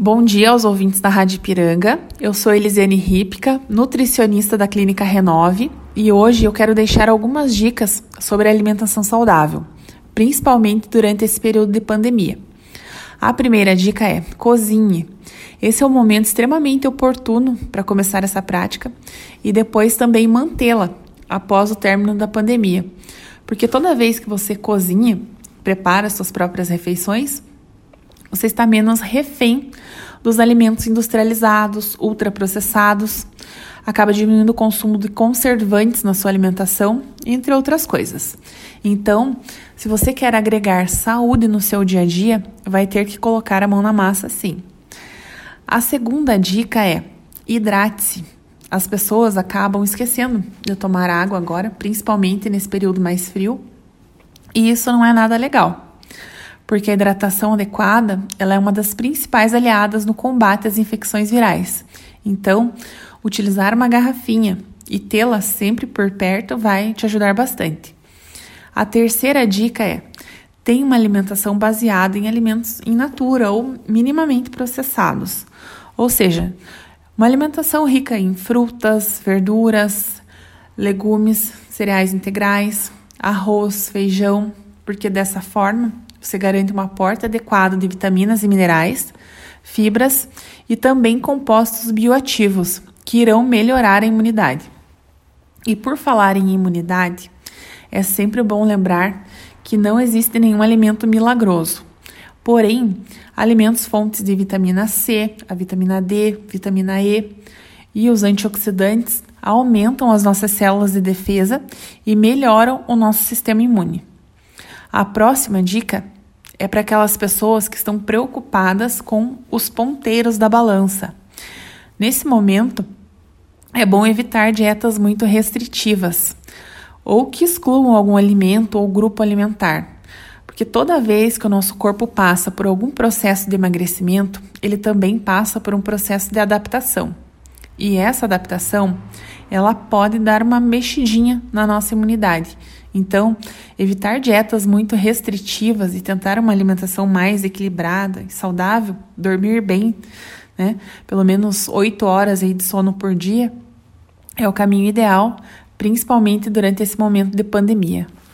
Bom dia aos ouvintes da Rádio Ipiranga. Eu sou Elisiane Ripka, nutricionista da Clínica Renove, e hoje eu quero deixar algumas dicas sobre a alimentação saudável, principalmente durante esse período de pandemia. A primeira dica é: cozinhe. Esse é um momento extremamente oportuno para começar essa prática e depois também mantê-la após o término da pandemia. Porque toda vez que você cozinha, prepara suas próprias refeições, você está menos refém dos alimentos industrializados, ultraprocessados, acaba diminuindo o consumo de conservantes na sua alimentação, entre outras coisas. Então, se você quer agregar saúde no seu dia a dia, vai ter que colocar a mão na massa, sim. A segunda dica é: hidrate-se. As pessoas acabam esquecendo de tomar água agora, principalmente nesse período mais frio, e isso não é nada legal. Porque a hidratação adequada, ela é uma das principais aliadas no combate às infecções virais. Então, utilizar uma garrafinha e tê-la sempre por perto vai te ajudar bastante. A terceira dica é: tenha uma alimentação baseada em alimentos in natura ou minimamente processados. Ou seja, uma alimentação rica em frutas, verduras, legumes, cereais integrais, arroz, feijão, porque dessa forma você garante um aporte adequado de vitaminas e minerais, fibras e também compostos bioativos, que irão melhorar a imunidade. E por falar em imunidade, é sempre bom lembrar que não existe nenhum alimento milagroso. Porém, alimentos fontes de vitamina C, a vitamina D, vitamina E e os antioxidantes aumentam as nossas células de defesa e melhoram o nosso sistema imune. A próxima dica é para aquelas pessoas que estão preocupadas com os ponteiros da balança. Nesse momento, é bom evitar dietas muito restritivas ou que excluam algum alimento ou grupo alimentar, porque toda vez que o nosso corpo passa por algum processo de emagrecimento, ele também passa por um processo de adaptação. E essa adaptação, ela pode dar uma mexidinha na nossa imunidade. Então, evitar dietas muito restritivas e tentar uma alimentação mais equilibrada e saudável, dormir bem, pelo menos 8 horas aí de sono por dia, é o caminho ideal, principalmente durante esse momento de pandemia.